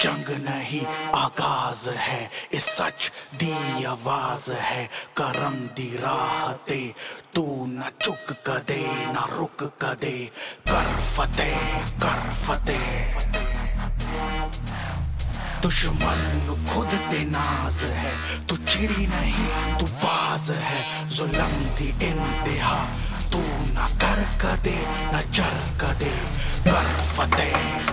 जंग नहीं आगाज है, इस सच दी आवाज है। करम दी राह ते तू न चुक कदे न रुक कदे, कर फतेह। दुश्मन खुद ते नाज है, तू चिड़ी नहीं तू बाज है। जुल्म दी इंतहा तू न कर कदे न जर कदे, कर फतेह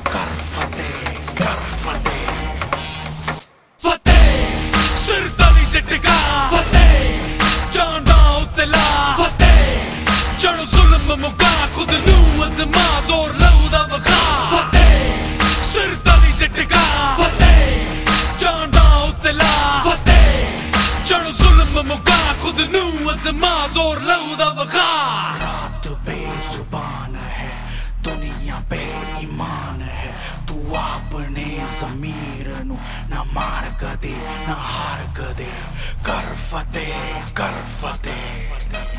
सिर तली ते टिका फतेह, जाना उतला फतेह, जड़ जुल्म मुका खुद नू अज़मा जोर लहू दा वखा फतेह। सिर तली ते टिका फतेह, जाना उतला फतेह, जड़ जुल्म मुका खुद नू अज़मा जोर लहू दा वखा। रात बेजुबान है, दुनिया बेईमान है। तू अपने ज़मीर नू न मार कदे न हार कदे, कर फतेह।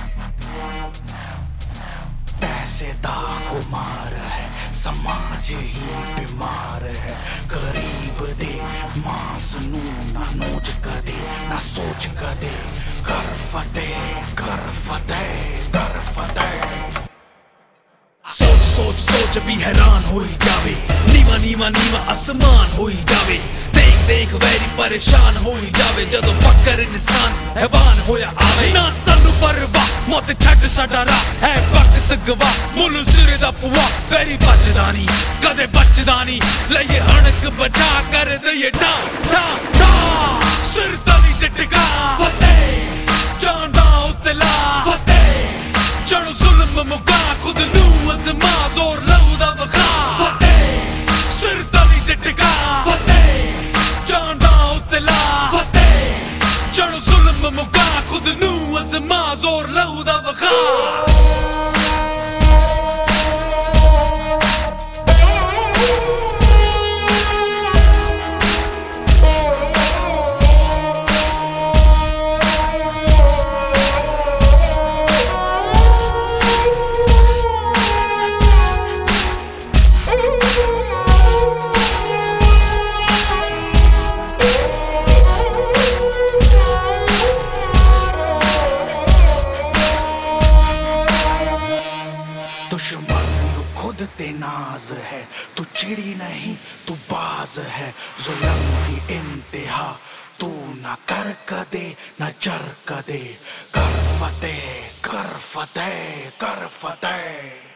पैसे दा खुमार है, समाज ही बीमार है। गरीब दे मांस नू ना नोच कदे ना सोच कदे, कर फतेह। सोच भी हैरान होई जावे, नीवा आसमान होई जावे। देख वैरी परेशान होई जावे, जदों पक्कर इंसान हैवान होया आवे। ना सानू परवाह मौत छड्ड साडा राह है, वक्त गवाह मुल्ल सिरे दा पुआ। वैरी बचदा नी कदे बचदा नी, लइए हणक बचा कर दइए ठा। सिर तली ते टिका फतेह, जाना उतला फतेह, जड़ जुल्म मुका खुद नू अज़मा जोर लहू दा वखा फतेह। सिर तली ते टिका फतेह, जाना उतला फतेह, जड़ जुल्म मुका खुद नू अज़मा जोर लहू दा वखा। दुश्मन खुद ते नाज है, तू चिड़ी नहीं तू बाज है। जुल्म दी इंतहा तू न कर कदे न जर कदे, कर फतेह।